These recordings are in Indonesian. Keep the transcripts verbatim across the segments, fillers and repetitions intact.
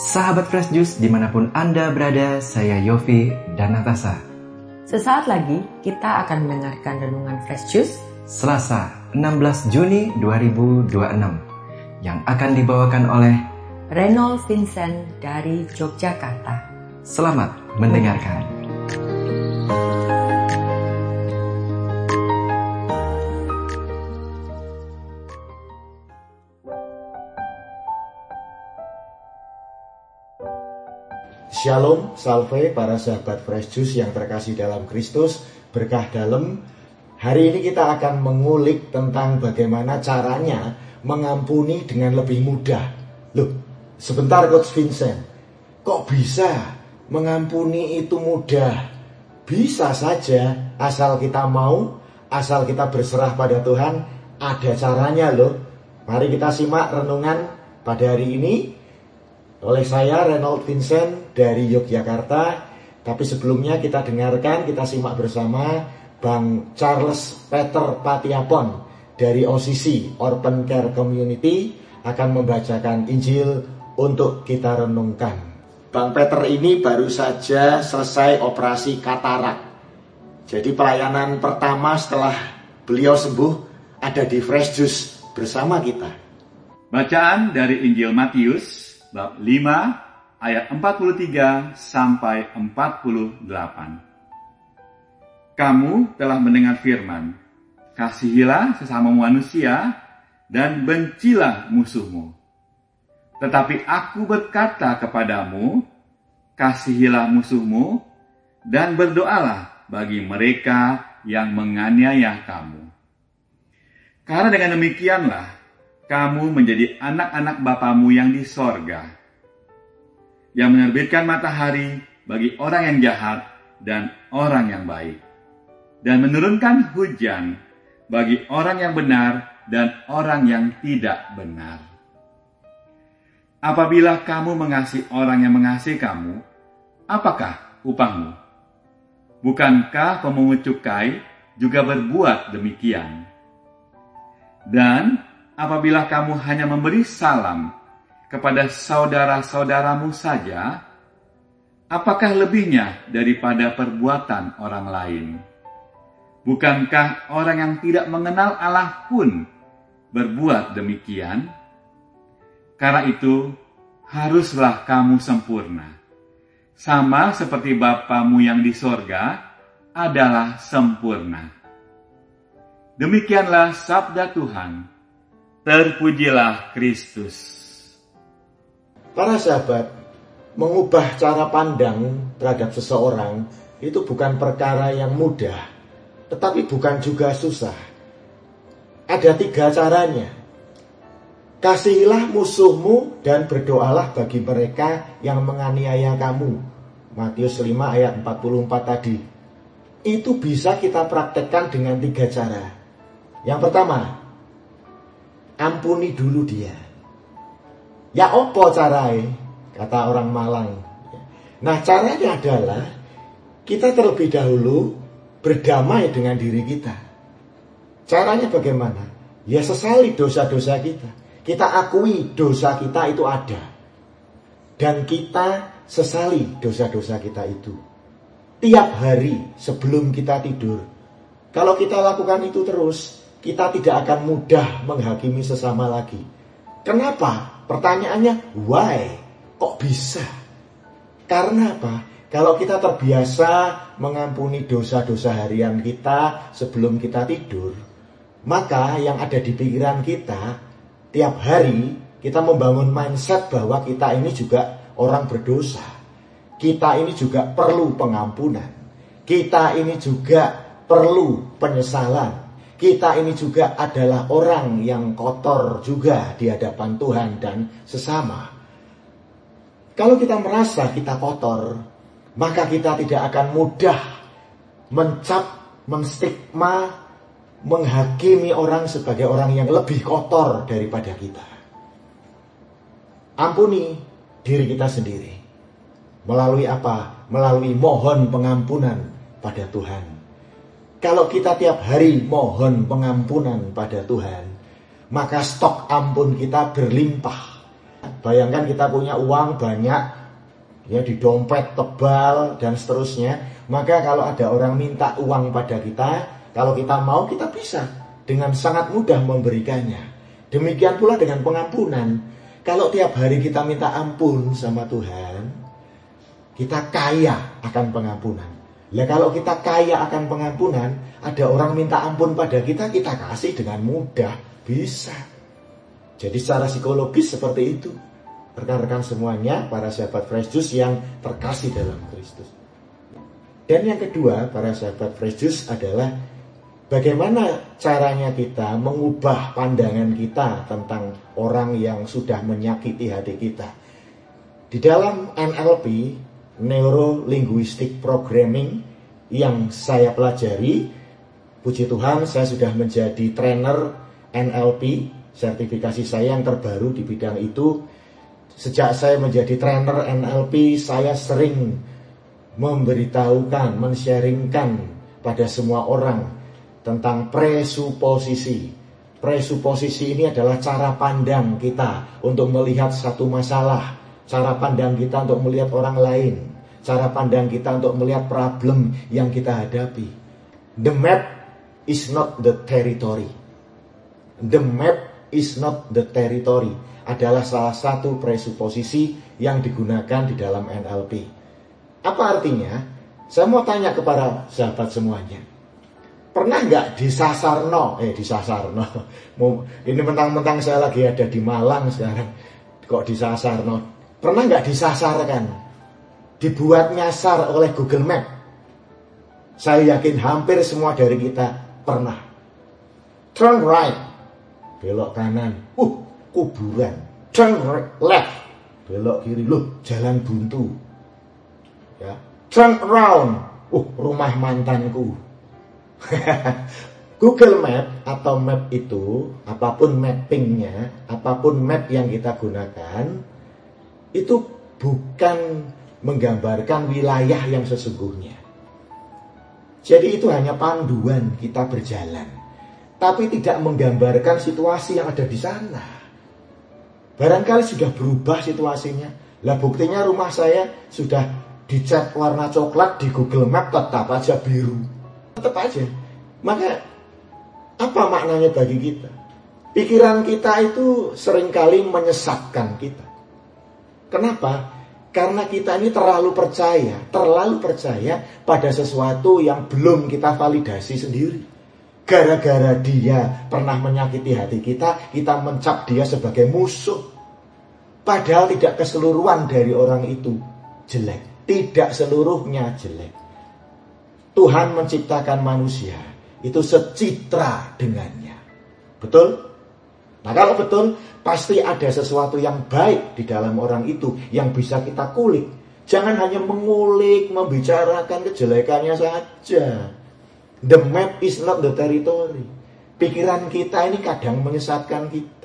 Sahabat Fresh Juice dimanapun Anda berada, saya Yofi dan Natasha. Sesaat lagi kita akan mendengarkan renungan Fresh Juice Selasa enam belas Juni dua ribu dua puluh enam yang akan dibawakan oleh Reynold Vincent dari Yogyakarta. Selamat mendengarkan. Shalom, salve para sahabat Fresh Juice yang terkasih dalam Kristus, berkah dalam. Hari ini kita akan mengulik tentang bagaimana caranya mengampuni dengan lebih mudah. Loh, sebentar Coach Vincent, kok bisa mengampuni itu mudah? Bisa saja, asal kita mau, asal kita berserah pada Tuhan, ada caranya loh. Mari kita simak renungan pada hari ini oleh saya Reynold Vincent dari Yogyakarta. Tapi sebelumnya kita dengarkan, kita simak bersama Bang Charles Peter Patiapon dari O C C Open Care Community akan membacakan Injil untuk kita renungkan. Bang Peter ini baru saja selesai operasi katarak. Jadi pelayanan pertama setelah beliau sembuh ada di Fresh Juice bersama kita. Bacaan dari Injil Matius bab lima ayat empat puluh tiga sampai empat puluh delapan. Kamu telah mendengar firman, kasihilah sesama manusia dan bencilah musuhmu. Tetapi aku berkata kepadamu, kasihilah musuhmu dan berdoalah bagi mereka yang menganiaya kamu. Karena dengan demikianlah kamu menjadi anak-anak Bapamu yang di sorga, yang menerbitkan matahari bagi orang yang jahat dan orang yang baik, dan menurunkan hujan bagi orang yang benar dan orang yang tidak benar. Apabila kamu mengasihi orang yang mengasihi kamu, apakah upahmu? Bukankah pemungut cukai juga berbuat demikian? Dan apabila kamu hanya memberi salam kepada saudara-saudaramu saja, apakah lebihnya daripada perbuatan orang lain? Bukankah orang yang tidak mengenal Allah pun berbuat demikian? Karena itu, haruslah kamu sempurna, sama seperti Bapamu yang di sorga adalah sempurna. Demikianlah sabda Tuhan. Terpujilah Kristus. Para sahabat, mengubah cara pandang terhadap seseorang itu bukan perkara yang mudah, tetapi bukan juga susah. Ada tiga caranya. Kasihilah musuhmu dan berdoalah bagi mereka yang menganiaya kamu. Matius lima ayat empat puluh empat tadi. Itu bisa kita praktekkan dengan tiga cara. Yang pertama, ampuni dulu dia. Ya opo carai, kata orang Malang. Nah caranya adalah kita terlebih dahulu berdamai dengan diri kita. Caranya bagaimana? Ya sesali dosa-dosa kita. Kita akui dosa kita itu ada. Dan kita sesali dosa-dosa kita itu. Tiap hari sebelum kita tidur. Kalau kita lakukan itu terus, kita tidak akan mudah menghakimi sesama lagi. Kenapa? Pertanyaannya, why? Kok bisa? Karena apa? Kalau kita terbiasa mengampuni dosa-dosa harian kita sebelum kita tidur, maka yang ada di pikiran kita, tiap hari kita membangun mindset bahwa kita ini juga orang berdosa. Kita ini juga perlu pengampunan. Kita ini juga perlu penyesalan. Kita ini juga adalah orang yang kotor juga di hadapan Tuhan dan sesama. Kalau kita merasa kita kotor, maka kita tidak akan mudah mencap, menstigma, menghakimi orang sebagai orang yang lebih kotor daripada kita. Ampuni diri kita sendiri. Melalui apa? Melalui mohon pengampunan pada Tuhan. Kalau kita tiap hari mohon pengampunan pada Tuhan, maka stok ampun kita berlimpah. Bayangkan kita punya uang banyak, ya di dompet tebal dan seterusnya. Maka kalau ada orang minta uang pada kita, kalau kita mau, kita bisa dengan sangat mudah memberikannya. Demikian pula dengan pengampunan. Kalau tiap hari kita minta ampun sama Tuhan, kita kaya akan pengampunan. Lah kalau kita kaya akan pengampunan, ada orang minta ampun pada kita, kita kasih dengan mudah, bisa. Jadi secara psikologis seperti itu. Rekan-rekan semuanya, para sahabat Fresh Juice yang terkasih dalam Kristus. Dan yang kedua, para sahabat Fresh Juice adalah bagaimana caranya kita mengubah pandangan kita tentang orang yang sudah menyakiti hati kita. Di dalam N L P, Neuro Linguistic Programming, yang saya pelajari, puji Tuhan saya sudah menjadi trainer N L P, sertifikasi saya yang terbaru di bidang itu. Sejak saya menjadi trainer N L P, saya sering memberitahukan, men-sharingkan pada semua orang tentang presuposisi. Presuposisi ini adalah cara pandang kita untuk melihat satu masalah, cara pandang kita untuk melihat orang lain, cara pandang kita untuk melihat problem yang kita hadapi. The map is not the territory. The map is not the territory adalah salah satu presuposisi yang digunakan di dalam N L P. Apa artinya? Saya mau tanya kepada sahabat semuanya. Pernah nggak disasarno? Eh disasarno. Ini mentang-mentang saya lagi ada di Malang sekarang. Kok disasarno? Pernah nggak disasarkan? Dibuat nyasar oleh Google Map? Saya yakin hampir semua dari kita pernah. Turn right. Belok kanan. Uh, kuburan. Turn left. Belok kiri. Loh, jalan buntu. Ya. Turn around. Uh, rumah mantanku. Google Map atau map itu, apapun mappingnya, apapun map yang kita gunakan, itu bukan menggambarkan wilayah yang sesungguhnya. Jadi itu hanya panduan kita berjalan, tapi tidak menggambarkan situasi yang ada di sana. Barangkali sudah berubah situasinya. Lah buktinya rumah saya sudah dicat warna coklat, di Google Map tetap aja biru. Tetap aja. Maka apa maknanya bagi kita? Pikiran kita itu seringkali menyesatkan kita. Kenapa? Karena kita ini terlalu percaya, terlalu percaya pada sesuatu yang belum kita validasi sendiri. Gara-gara dia pernah menyakiti hati kita, kita mencap dia sebagai musuh. Padahal tidak keseluruhan dari orang itu jelek. Tidak seluruhnya jelek. Tuhan menciptakan manusia itu secitra dengannya. Betul? Nah kalau betul, pasti ada sesuatu yang baik di dalam orang itu yang bisa kita kulik. Jangan hanya mengulik, membicarakan kejelekannya saja. The map is not the territory. Pikiran kita ini kadang menyesatkan kita.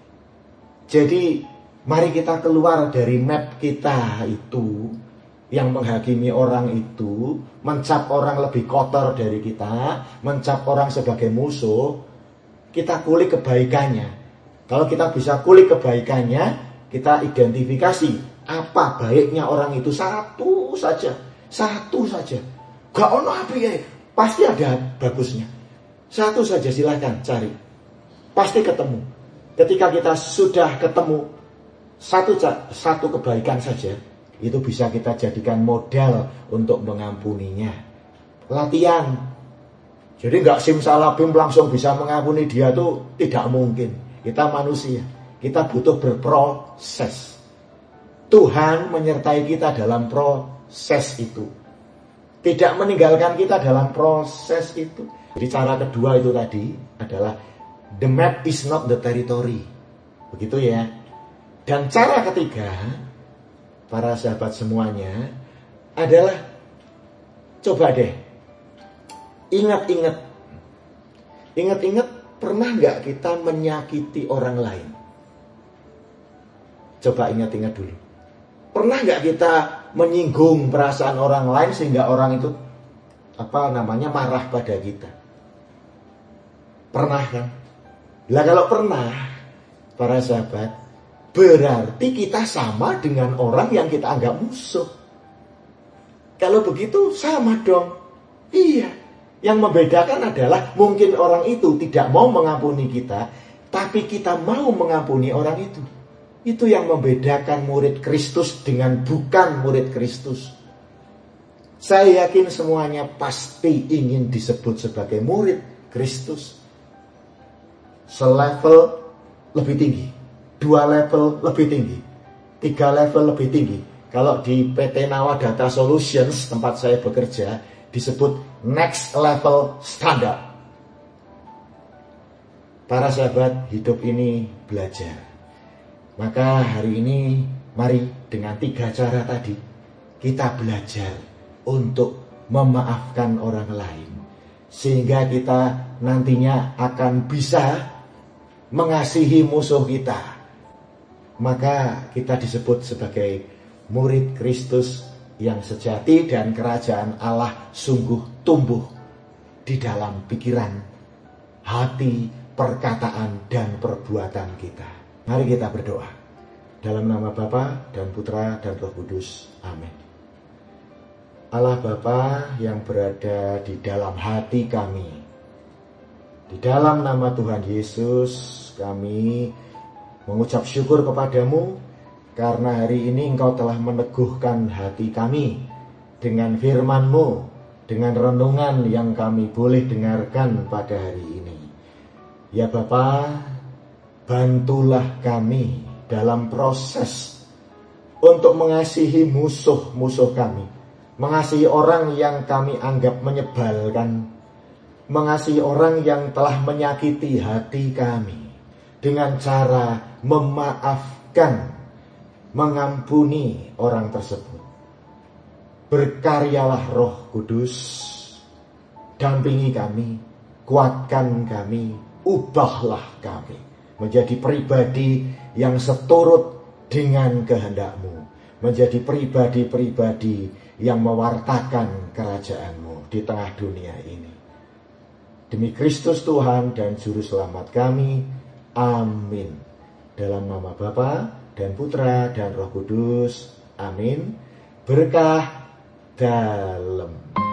Jadi mari kita keluar dari map kita itu, yang menghakimi orang itu, mencap orang lebih kotor dari kita, mencap orang sebagai musuh. Kita kulik kebaikannya. Kalau kita bisa kulik kebaikannya, kita identifikasi apa baiknya orang itu, satu saja, satu saja. Gak ono api ya, pasti ada bagusnya. Satu saja silahkan cari, pasti ketemu. Ketika kita sudah ketemu satu satu kebaikan saja, itu bisa kita jadikan modal untuk mengampuninya. Latihan. Jadi nggak simsalabim langsung bisa mengampuni dia tuh tidak mungkin. Kita manusia, kita butuh berproses. Tuhan menyertai kita dalam proses itu, tidak meninggalkan kita dalam proses itu. Jadi cara kedua itu tadi adalah the map is not the territory. Begitu ya. Dan cara ketiga, para sahabat semuanya, adalah coba deh ingat-ingat, ingat-ingat pernah nggak kita menyakiti orang lain? Coba ingat-ingat dulu. Pernah nggak kita menyinggung perasaan orang lain sehingga orang itu apa namanya marah pada kita? Pernah kan? Lah kalau pernah, para sahabat, berarti kita sama dengan orang yang kita anggap musuh. Kalau begitu sama dong. Iya. Yang membedakan adalah mungkin orang itu tidak mau mengampuni kita, tapi kita mau mengampuni orang itu. Itu yang membedakan murid Kristus dengan bukan murid Kristus. Saya yakin semuanya pasti ingin disebut sebagai murid Kristus. Selevel lebih tinggi, dua level lebih tinggi, tiga level lebih tinggi. Kalau di P T Nawa Data Solutions tempat saya bekerja disebut next level standard. Para sahabat, hidup ini belajar. Maka hari ini mari dengan tiga cara tadi kita belajar untuk memaafkan orang lain, sehingga kita nantinya akan bisa mengasihi musuh kita. Maka kita disebut sebagai murid Kristus yang sejati, dan kerajaan Allah sungguh tumbuh di dalam pikiran, hati, perkataan, dan perbuatan kita. Mari kita berdoa. Dalam nama Bapa dan Putra dan Roh Kudus. Amin. Allah Bapa yang berada di dalam hati kami, di dalam nama Tuhan Yesus kami mengucap syukur kepadamu karena hari ini Engkau telah meneguhkan hati kami dengan firman-Mu, dengan renungan yang kami boleh dengarkan pada hari ini. Ya Bapa, bantulah kami dalam proses untuk mengasihi musuh-musuh kami, mengasihi orang yang kami anggap menyebalkan, mengasihi orang yang telah menyakiti hati kami dengan cara memaafkan, mengampuni orang tersebut. Berkaryalah Roh Kudus, dampingi kami, kuatkan kami, ubahlah kami menjadi pribadi yang seturut dengan kehendak-Mu, menjadi pribadi-pribadi yang mewartakan kerajaan-Mu di tengah dunia ini. Demi Kristus Tuhan dan Juru Selamat kami, amin. Dalam nama Bapa dan Putra dan Roh Kudus, amin. Berkah dalam.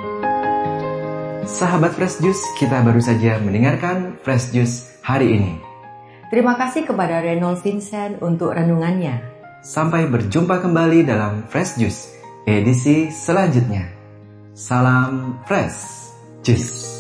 Sahabat Fresh Juice, kita baru saja mendengarkan Fresh Juice hari ini. Terima kasih kepada Reynold Vincent untuk renungannya. Sampai berjumpa kembali dalam Fresh Juice edisi selanjutnya. Salam Fresh Juice.